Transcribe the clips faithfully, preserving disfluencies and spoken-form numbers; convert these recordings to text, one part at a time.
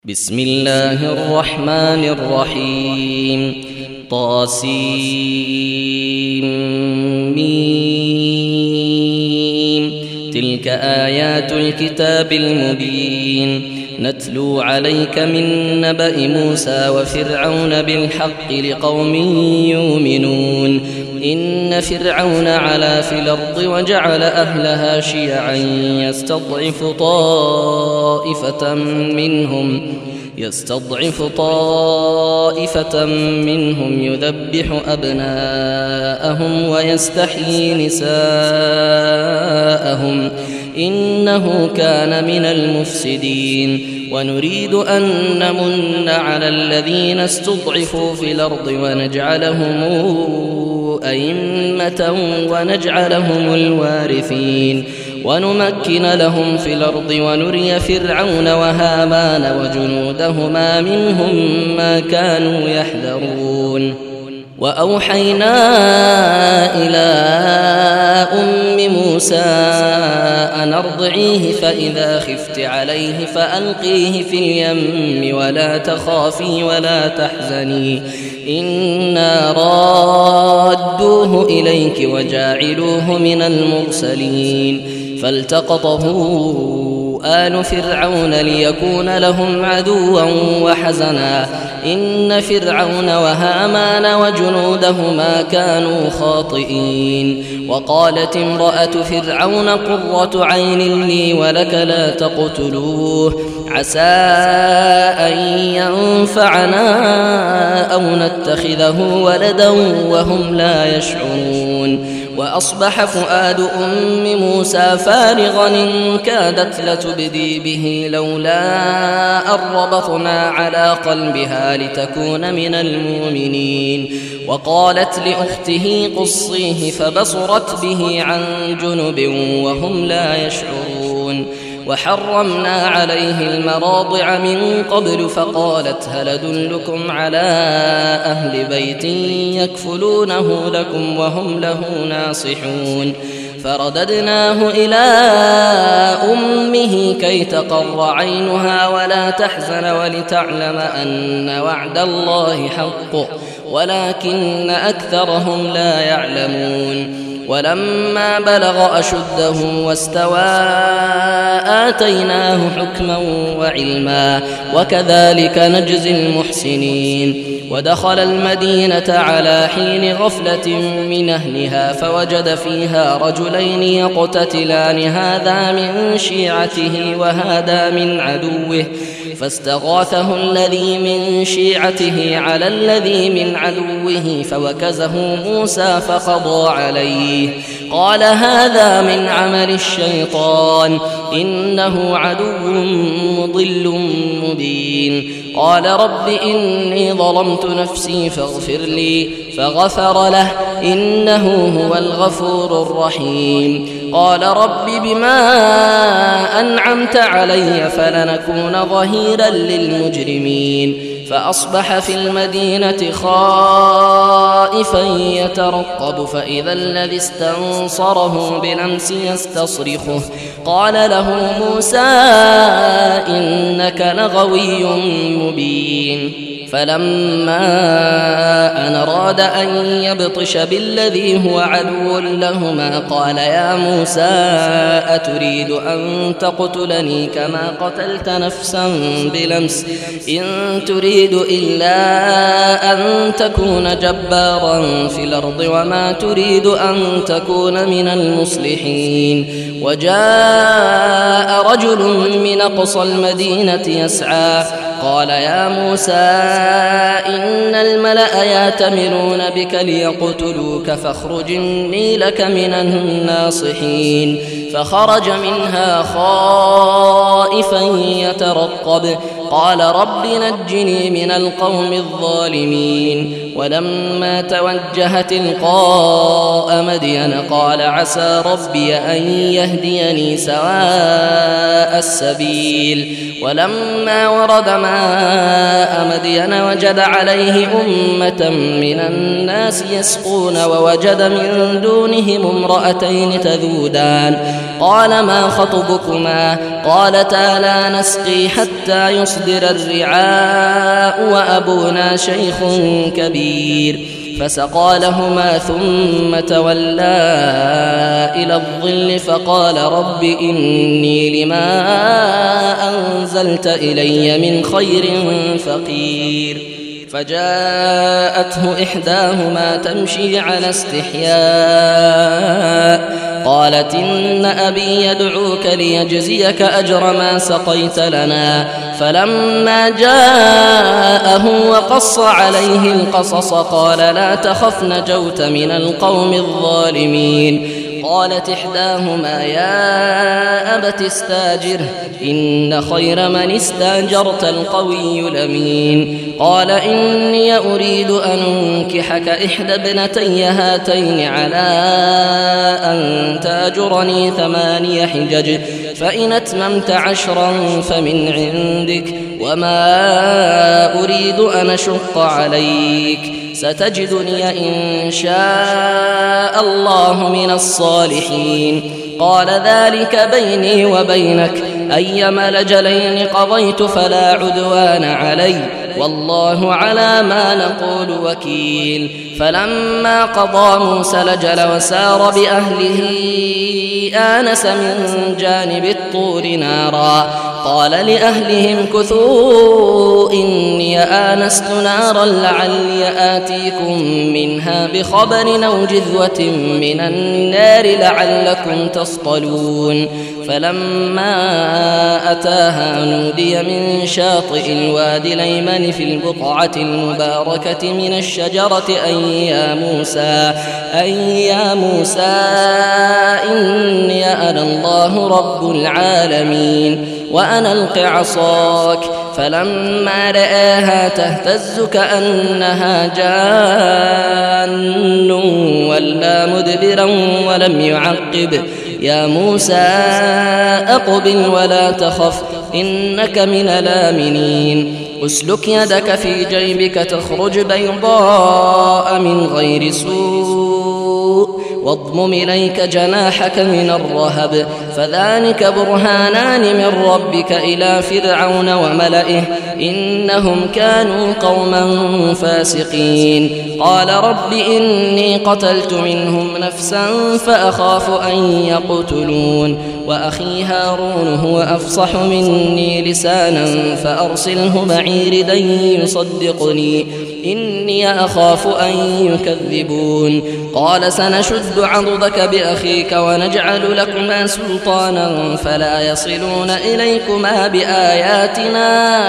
بسم الله الرحمن الرحيم طاسيم ميم تلك آيات الكتاب المبين نتلو عليك من نبأ موسى وفرعون بالحق لقوم يؤمنون إن فرعون علا في الأرض وجعل أهلها شيعا يستضعف طائفة منهم يستضعف طائفة منهم يذبح أبناءهم ويستحيي نساءهم إنه كان من المفسدين ونريد أن نمن على الذين استضعفوا في الأرض ونجعلهم أئمة ونجعلهم الوارثين ونمكن لهم في الأرض ونري فرعون وهامان وجنودهما منهم ما كانوا يحذرون وأوحينا إلى أم موسى أن أرضعيه فإذا خفت عليه فألقيه في اليم ولا تخافي ولا تحزني إنا رادوه إليك وجاعلوه من المرسلين فالتقطه آل فرعون ليكون لهم عدوا وحزنا إن فرعون وهامان وجنودهما كانوا خاطئين وقالت امرأة فرعون قرة عين لي ولك لا تقتلوه عسى أن ينفعنا أو نتخذه ولدا وهم لا يشعرون وأصبح فؤاد أم موسى فارغا إن كادت لتبدي به لولا أن ربطنا على قلبها لتكون من المؤمنين وقالت لأخته قصيه فبصرت به عن جنب وهم لا يشعرون وحرمنا عليه المراضع من قبل فقالت هل أدلكم على أهل بيت يكفلونه لكم وهم له ناصحون فرددناه إلى أمه كي تقر عينها ولا تحزن ولتعلم أن وعد الله حق ولكن أكثرهم لا يعلمون ولما بلغ أشده واستوى آتيناه حكما وعلما وكذلك نجزي المحسنين ودخل المدينة على حين غفلة من أهلها فوجد فيها رجلين يقتتلان هذا من شيعته وهذا من عدوه فاستغاثه الذي من شيعته على الذي من عدوه فوكزه موسى فقضى عليه قال هذا من عمل الشيطان إنه عدو مضل مبين قال رب إني ظلمت نفسي فاغفر لي فغفر له إنه هو الغفور الرحيم قال رب بما أنعمت علي فلنكون ظهيرا للمجرمين فأصبح في المدينة خائفا يترقب فإذا الذي استنصره بالأمس يستصرخه قال له موسى إنك لغوي مبين فلما أن أراد أن يبطش بالذي هو عدو لهما قال يا موسى أتريد أن تقتلني كما قتلت نفسا بلمس إن تريد إلا أن تكون جبارا في الأرض وما تريد أن تكون من المصلحين وجاء رجل من أقصى المدينة يسعى قال يا موسى إن الملأ يأتمرون بك ليقتلوك فاخرج إني لك من الناصحين فخرج منها خائفا يترقب قال رب نجني من القوم الظالمين ولما توجه تلقاء مدين قال عسى ربي أن يهديني سواء السبيل ولما ورد ماء مدين وجد عليه أمة من الناس يسقون ووجد من دونهم امرأتين تذودان قال ما خطبكما قالتا لا نسقي حتى يصدر تزدر الرعاء وأبونا شيخ كبير. فسقى لهما ثم تولى إلى الظل فقال رب إني لما أنزلت إلي من خير فقير. فجاءته إحداهما تمشي على استحياء قالت إن أبي يدعوك ليجزيك أجر ما سقيت لنا. فلما جاءه وقص عليه القصص قال لا تخف نجوت من القوم الظالمين. قالت إحداهما يا أبت استاجره إن خير من استاجرت القوي الأمين. قال إني أريد أن أنكحك إحدى ابنتي هاتين على أن تأجرني ثماني حجج فإن أتممت عشرا فمن عندك وما أريد أن أشق عليك ستجدني إن شاء الله من الصالحين. قال ذلك بيني وبينك أيما الأجلين قضيت فلا عدوان علي والله على ما نقول وكيل. فلما قضى موسى الأجل وسار بأهله آنس من جانب الطور نارا قال لأهلهم كثوا إني آنست نارا لعلي آتيكم منها بخبر أو جذوة من النار لعلكم تصطلون. فلما أتاها نودي من شاطئ الوادي الأيمن في البقعة المباركة من الشجرة أي يا موسى أي يا موسى إني أنا الله رب العالمين وأنا ألق عصاك. فلما رآها تهتز كأنها جان ولا مدبرا ولم يعقب يا موسى أقبل ولا تخف إنك من الآمنين. أسلك يدك في جيبك تخرج بيضاء من غير سوء واضمم إليك جناحك من الرهب فذلك برهانان من ربك إلى فرعون وملئه إنهم كانوا قوما فاسقين. قال رب إني قتلت منهم نفسا فأخاف أن يقتلون وأخي هارون هو أفصح مني لسانا فأرسله معي ردا يصدقني إني أخاف أن يكذبون. قال سنشد عضدك بأخيك ونجعل لكما سلطانا فلا يصلون إليكما بآياتنا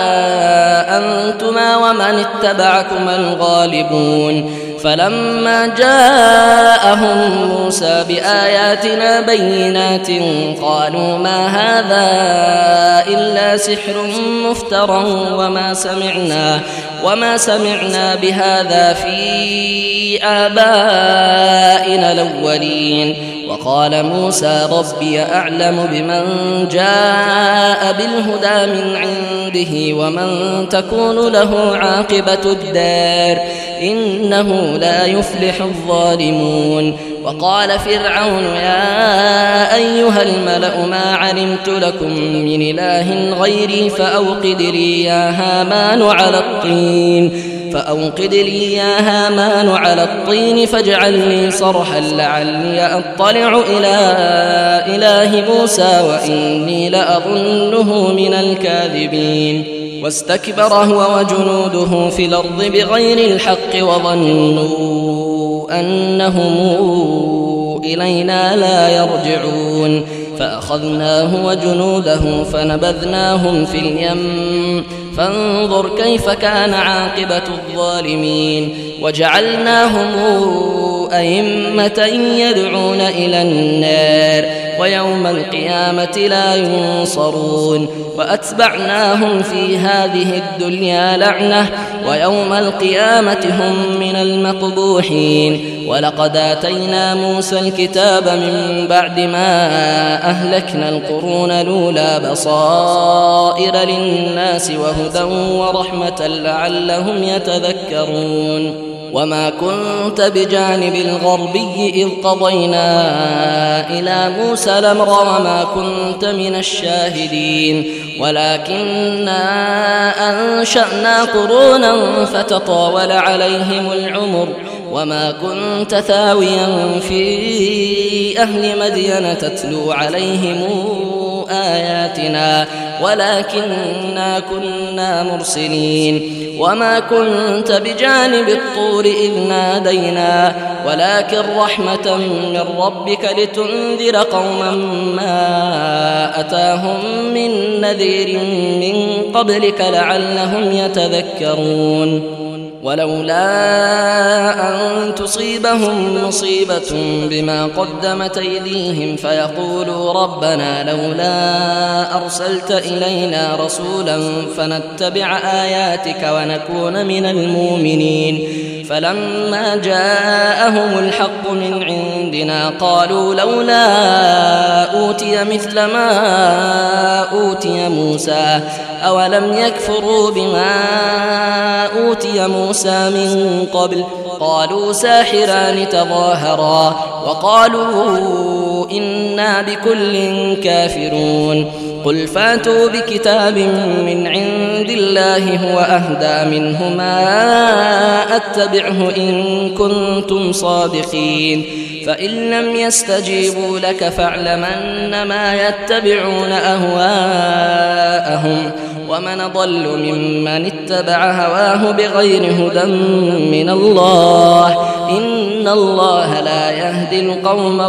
أنتما ومن اتبعكما الغالبون. فلما جاءهم موسى بآياتنا بينات قالوا ما هذا إلا سحر مفترى وما سمعنا وما سمعنا بهذا في آبائنا الأولين. وقال موسى ربي أعلم بمن جاء بالهدى من عنده ومن تكون له عاقبة الدار إنه لا يفلح الظالمون. وقال فرعون يا أيها الملأ ما علمت لكم من إله غيري فأوقد لي يا هامان على الطين فأوقد لي يا هامان على الطين فاجعل لي صرحا لعلي أطلع إلى إله موسى وإني لأظنه من الكاذبين. واستكبر هو وجنوده في الأرض بغير الحق وظنوا أنهم إلينا لا يرجعون. فأخذناه وجنوده فنبذناهم في اليم فانظر كيف كان عاقبة الظالمين. وجعلناهم أئمة يدعون إلى النار ويوم القيامة لا ينصرون. وأتبعناهم في هذه الدنيا لعنة ويوم القيامة هم من المقبوحين. ولقد آتينا موسى الكتاب من بعد ما أهلكنا القرون الأولى بصائر للناس وهدى ورحمة لعلهم يتذكرون. وما كنت بجانب الغربي إذ قضينا إلى موسى الأمر وما كنت من الشاهدين ولكننا أنشأنا قرونا فتطاول عليهم العمر وما كنت ثاويا في أهل مدين تتلو عليهم آياتنا ولكننا كنا مرسلين وما كنت بجانب الطور إذ نادينا ولكن رحمة من ربك لتنذر قوما ما أتاهم من نذير من قبلك لعلهم يتذكرون ولولا أن تصيبهم مصيبة بما قدمت أيديهم فيقولوا ربنا لولا أرسلت إلينا رسولا فنتبع آياتك ونكون من المؤمنين فلما جاءهم الحق من عندنا قالوا لولا أوتي مثل ما أوتي موسى أولم يكفروا بما أوتي موسى من قبل قالوا ساحران تظاهرا وقالوا إنا بكل كافرون قل فاتوا بكتاب من عند الله هو أهدى منهما أتبعه إن كنتم صادقين فإن لم يستجيبوا لك فاعلم أنما يتبعون أهواءهم ومن ضل ممن اتبع هواه بغير هدى من الله إن الله لا يهدي القوم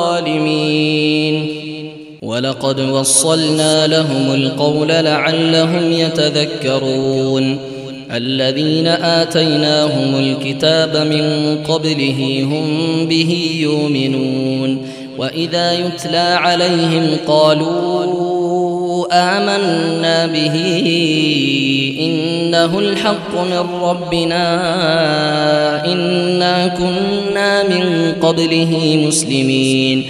الظالمين ولقد وصلنا لهم القول لعلهم يتذكرون الذين آتيناهم الكتاب من قبله هم به يؤمنون وإذا يتلى عليهم قالوا آمنا به إنه الحق من ربنا إنا كنا من قبله مسلمين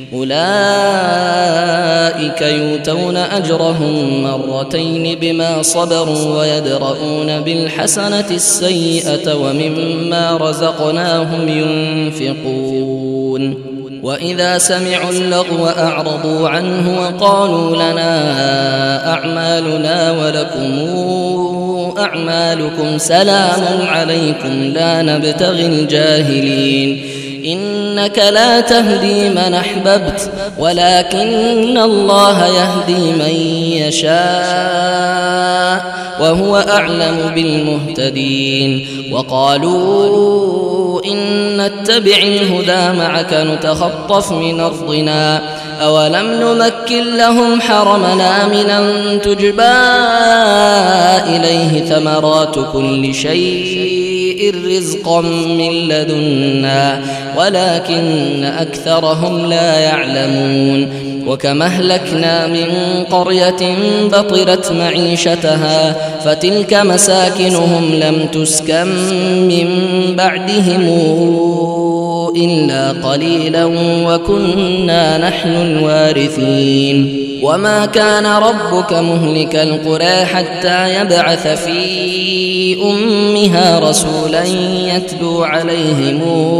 أولئك يؤتون أجرهم مرتين بما صبروا ويدرؤون بالحسنة السيئة ومما رزقناهم ينفقون وإذا سمعوا اللغو أعرضوا عنه وقالوا لنا أعمالنا ولكم أعمالكم سلام عليكم لا نبتغي الجاهلين إنك لا تهدي من أحببت ولكن الله يهدي من يشاء وهو أعلم بالمهتدين وقالوا إن نتبع الهدى معك نتخطف من أرضنا أولم نمكن لهم حرمنا آمنا تجبى إليه ثمرات كل شيء رزقا من لدنا ولكن أكثرهم لا يعلمون وكما أهلكنا من قرية بطرت معيشتها فتلك مساكنهم لم تسكن من بعدهم إلا قليلا وكنا نحن الوارثين وما كان ربك مهلك القرى حتى يبعث في أمها رسولا يتلو عليهم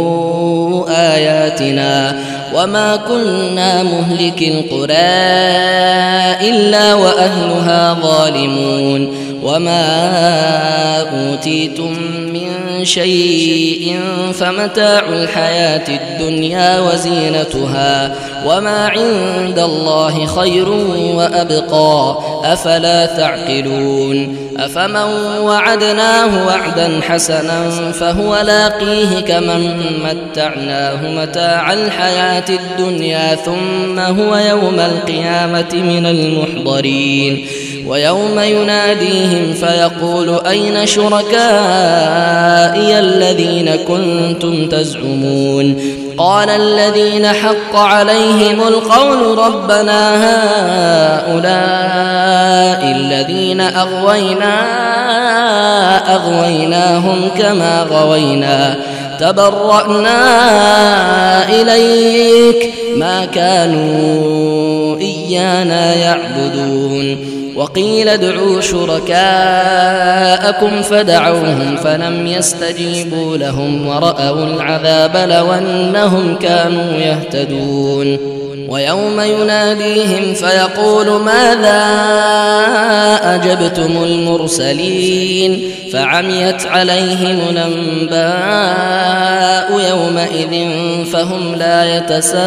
آياتنا وما كنا مهلك القرى إلا وأهلها ظالمون وما أوتيتم من شيء فمتاع الحياة الدنيا وزينتها وما عند الله خير وأبقى أفلا تعقلون أفمن وعدناه وعدا حسنا فهو لاقيه كمن متعناه متاع الحياة الدنيا ثم هو يوم القيامة من المحضرين ويوم يناديهم فيقول أين شركائي الذين كنتم تزعمون قال الذين حق عليهم القول ربنا هؤلاء الذين أغوينا أغويناهم كما غوينا تبرأنا إليك ما كانوا إيانا يعبدون وقيل ادعوا شركاءكم جاءكم فدعوهم فلم يستجيبوا لهم ورأوا العذاب لو أنهم كانوا يهتدون ويوم يناديهم فيقول ماذا أجبتم المرسلين فعميت عليهم الأنباء يومئذ فهم لا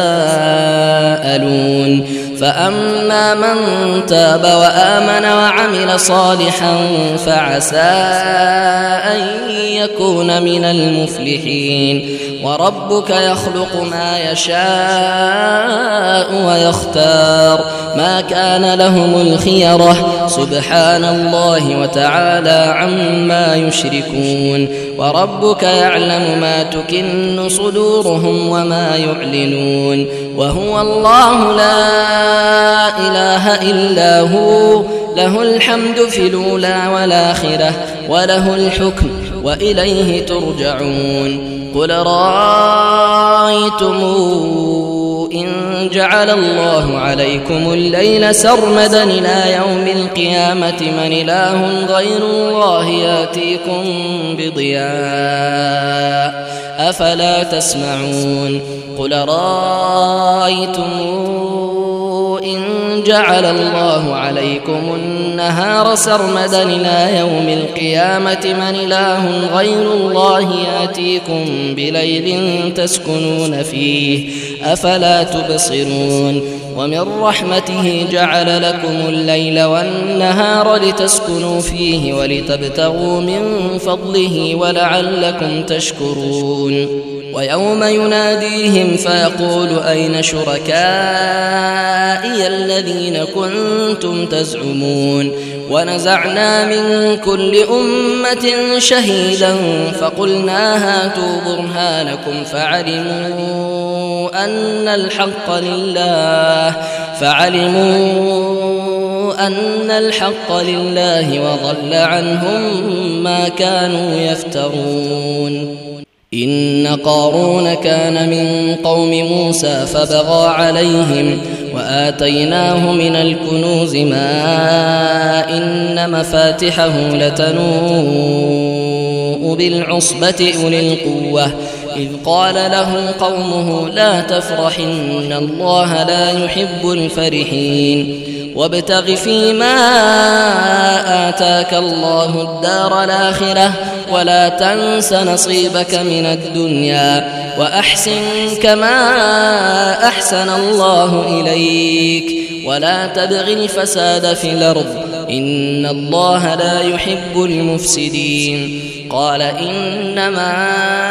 يتساءلون فأما من تاب وآمن وعمل صالحا فعسى أن يكون من المفلحين وربك يخلق ما يشاء ويختار ما كان لهم الخيرة سبحان الله وتعالى عما يشركون وربك يعلم ما تكن صدورهم وما يعلنون وهو الله لا إله إلا هو له الحمد في الأولى والآخرة وله الحكم وإليه ترجعون قل رأيتم إن جعل الله عليكم الليل سرمدا إلى يوم القيامة من إله غير الله يأتيكم بضياء أفلا تسمعون قل رأيتم إن جعل الله عليكم النهار سرمدا إلى يوم القيامة من إله غير الله يأتيكم بليل تسكنون فيه أفلا تبصرون ومن رحمته جعل لكم الليل والنهار لتسكنوا فيه ولتبتغوا من فضله ولعلكم تشكرون ويوم يناديهم فيقول أين شركائي الذين كنتم تزعمون ونزعنا من كل أمة شهيدا فقلنا هاتوا برهانكم فعلموا أن الحق لله فعلموا أن الحق لله وضل عنهم ما كانوا يفترون إن قارون كان من قوم موسى فبغى عليهم وآتيناه من الكنوز ما إن مفاتحه لتنوء بالعصبة أولي القوة إذ قال له قومه لا تفرح إن الله لا يحب الفرحين وابتغ فيما آتاك الله الدار الآخرة ولا تنس نصيبك من الدنيا وأحسن كما أحسن الله إليك ولا تبغ الفساد في الأرض إن الله لا يحب المفسدين قال إنما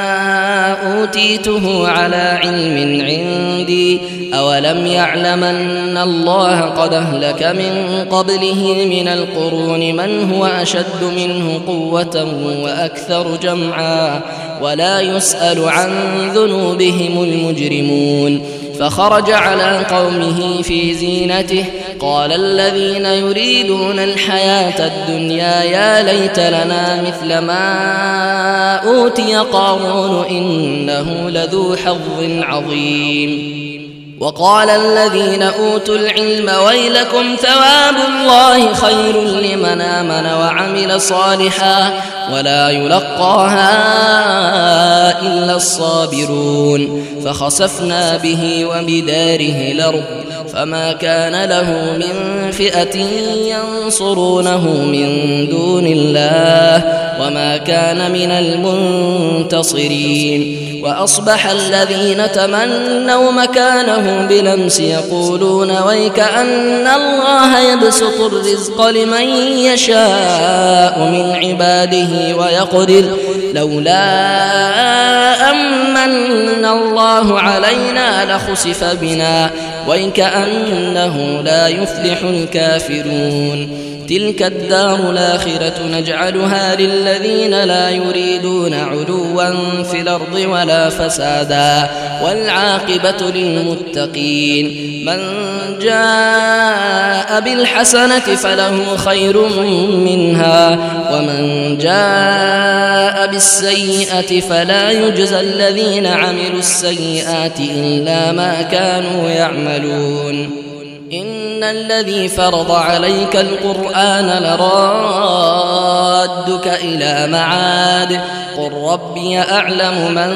أوتيته على علم عندي أولم يعلم أن الله قد أهلك من قبله من القرون من هو أشد منه قوة وأكثر جمعا ولا يسأل عن ذنوبهم المجرمون فخرج على قومه في زينته قال الذين يريدون الحياة الدنيا يا ليت لنا مثل ما أوتي قارون إنه لذو حظ عظيم وقال الذين أوتوا العلم ويلكم ثواب الله خير لمن آمن وعمل صالحا ولا يلقاها إلا الصابرون فخسفنا به وبداره الأرض فما كان له من فئة ينصرونه من دون الله وما كان من المنتصرين وأصبح الذين تمنوا مكانه بلمس يقولون ويك أن الله يبسط الرزق لمن يشاء من عباده ويقدر لولا أمن الله علينا لخسف بنا ويك أنه لا يفلح الكافرون تلك الدار الآخرة نجعلها للذين لا يريدون علوا في الأرض ولا فسادا والعاقبة للمتقين من جاء بالحسنة فله خير منها ومن جاء بالسيئة فلا يجزى الذين عملوا السيئات إلا ما كانوا يعملون إن الذي فرض عليك القرآن لرادك إلى معاد قل ربي أعلم من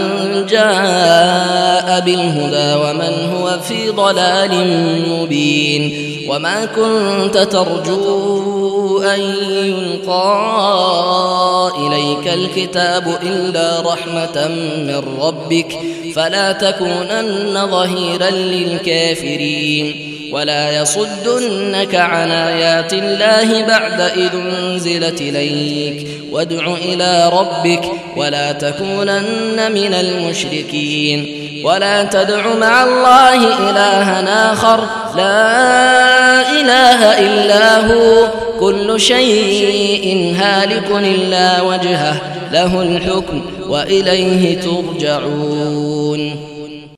جاء بالهدى ومن هو في ضلال مبين وما كنت ترجو أن يلقى إليك الكتاب إلا رحمة من ربك فلا تكونن ظهيرا للكافرين ولا يصدنك عن آيات الله بعد إذ أنزلت إليك وادع إلى ربك ولا تكونن من المشركين ولا تدع مع الله إلها آخر لا إله إلا هو كل شيء هالك إلا وجهه له الحكم وإليه ترجعون.